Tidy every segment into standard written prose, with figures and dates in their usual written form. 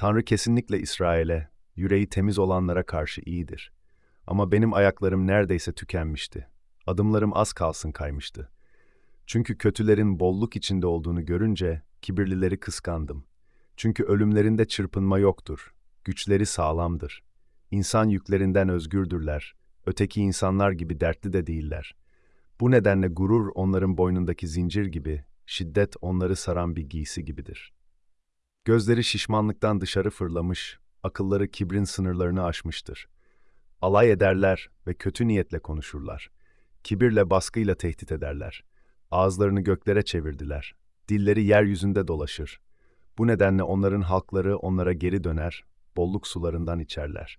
Tanrı kesinlikle İsrail'e, yüreği temiz olanlara karşı iyidir. Ama benim ayaklarım neredeyse tükenmişti. Adımlarım az kalsın kaymıştı. Çünkü kötülerin bolluk içinde olduğunu görünce kibirlileri kıskandım. Çünkü ölümlerinde çırpınma yoktur. Güçleri sağlamdır. İnsan yüklerinden özgürdürler. Öteki insanlar gibi dertli de değiller. Bu nedenle gurur onların boynundaki zincir gibi, şiddet onları saran bir giysi gibidir. Gözleri şişmanlıktan dışarı fırlamış, akılları kibrin sınırlarını aşmıştır. Alay ederler ve kötü niyetle konuşurlar. Kibirle, baskıyla tehdit ederler. Ağızlarını göklere çevirdiler. Dilleri yeryüzünde dolaşır. Bu nedenle onların halkları onlara geri döner, bolluk sularından içerler.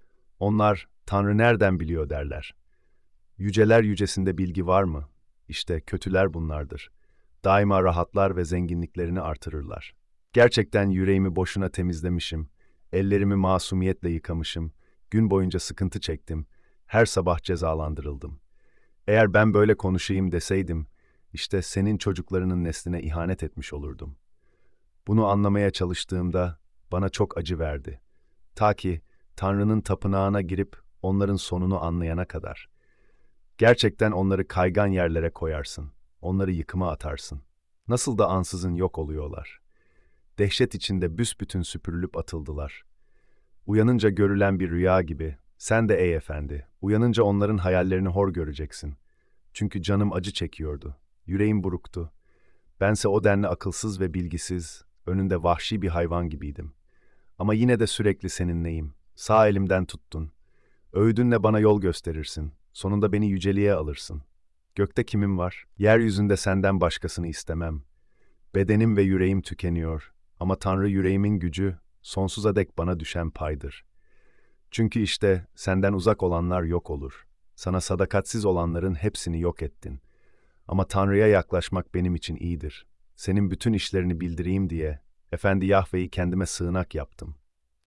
Onlar, Tanrı nereden biliyor derler. Yüceler yücesinde bilgi var mı? İşte kötüler bunlardır. Daima rahatlar ve zenginliklerini artırırlar. Gerçekten yüreğimi boşuna temizlemişim, ellerimi masumiyetle yıkamışım, gün boyunca sıkıntı çektim, her sabah cezalandırıldım. Eğer ben böyle konuşayım deseydim, işte senin çocuklarının nesline ihanet etmiş olurdum. Bunu anlamaya çalıştığımda bana çok acı verdi. Ta ki Tanrı'nın tapınağına girip onların sonunu anlayana kadar. Gerçekten onları kaygan yerlere koyarsın, onları yıkıma atarsın. Nasıl da ansızın yok oluyorlar. Dehşet içinde büsbütün süpürülüp atıldılar. Uyanınca görülen bir rüya gibi, sen de ey efendi, uyanınca onların hayallerini hor göreceksin. Çünkü canım acı çekiyordu, yüreğim buruktu. Bense o denli akılsız ve bilgisiz, önünde vahşi bir hayvan gibiydim. Ama yine de sürekli seninleyim, sağ elimden tuttun. Öğüdünle bana yol gösterirsin, sonunda beni yüceliğe alırsın. Gökte kimim var? Yeryüzünde senden başkasını istemem. Bedenim ve yüreğim tükeniyor ama Tanrı yüreğimin gücü, sonsuza dek bana düşen paydır. Çünkü işte senden uzak olanlar yok olur. Sana sadakatsiz olanların hepsini yok ettin. Ama Tanrı'ya yaklaşmak benim için iyidir. Senin bütün işlerini bildireyim diye, Efendi Yahve'yi kendime sığınak yaptım.